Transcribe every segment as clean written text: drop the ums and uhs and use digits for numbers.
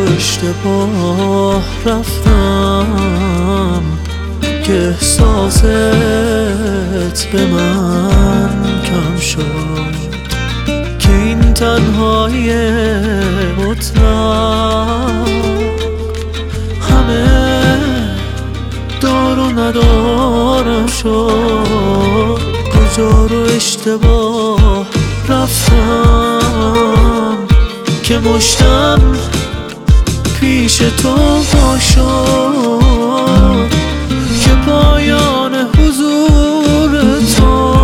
اشتباه رفتم که احساست به من کم شد، که این تنهایی مطلق همه دار و ندارم شد. کجا رو اشتباه رفتم که مشتم پیش تو باشد، که پایان حضور تو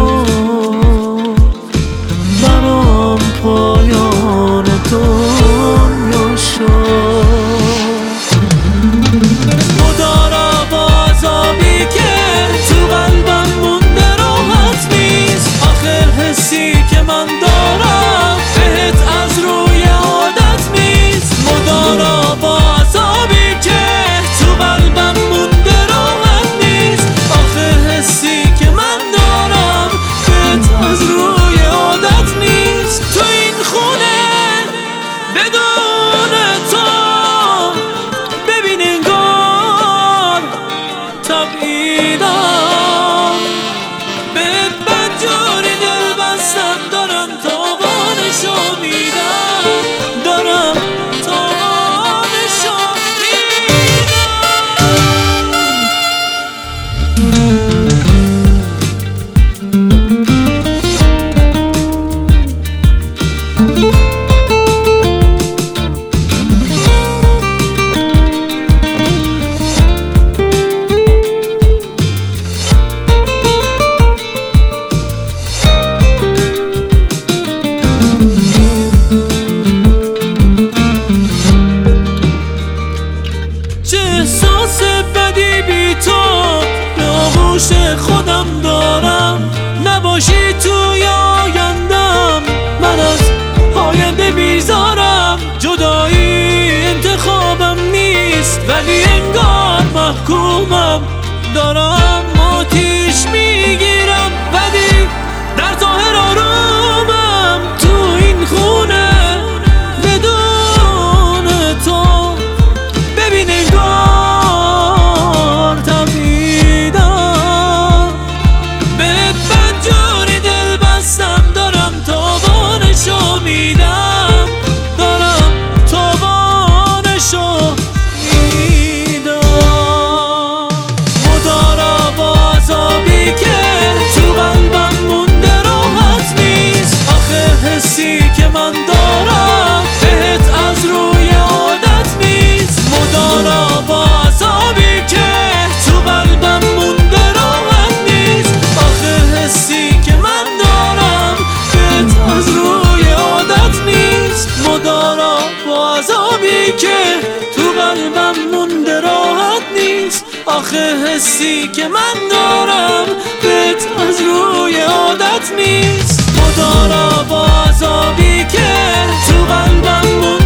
برام پایان دنیا شد. مدارا با عذابی که تو قلبم مونده راحت نیست، آخه حسی که من دارم بهت از روی عادت نیست. مدارا با عذابی که تو قلبم مونده راحت نیست، آخه حسی که من دارم بهت از روی عادت نیست. تو این خونه بدون تو ببین انگار تبعیدم، بهت بدجوری دل بستم، دارم تاوانشو میدم، دارم تاوانشو احساس بدی بی تو به آغوش خودم دارم، نباشی توی آیندم من از آینده بیزارم. جدایی انتخابم نیست ولی انگار محکومم، دارم آتیش میگیرم ولی در ظاهر آرومم. تو این خونه بدون تو ببین انگار تبعیدم، بهت بدجوری دل بستم، دارم تاوانشو میدم، دارم تاوانشو میدم. مدارا با عذابی که تو قلبم مونده راحت نیست، آخه حسی که من دارم بهت از روی عادت نیست. مدارا با عذابی که تو قلبم مونده راحت نیست، آخه حسی که من دارم بهت از روی عادت نیست. مدارا با عذابی که تو قلبم مونده راحت نیست، آخه حسی که من دارم بهت از روی عادت نیست. مدارا با عذابی که تو قلبم مونده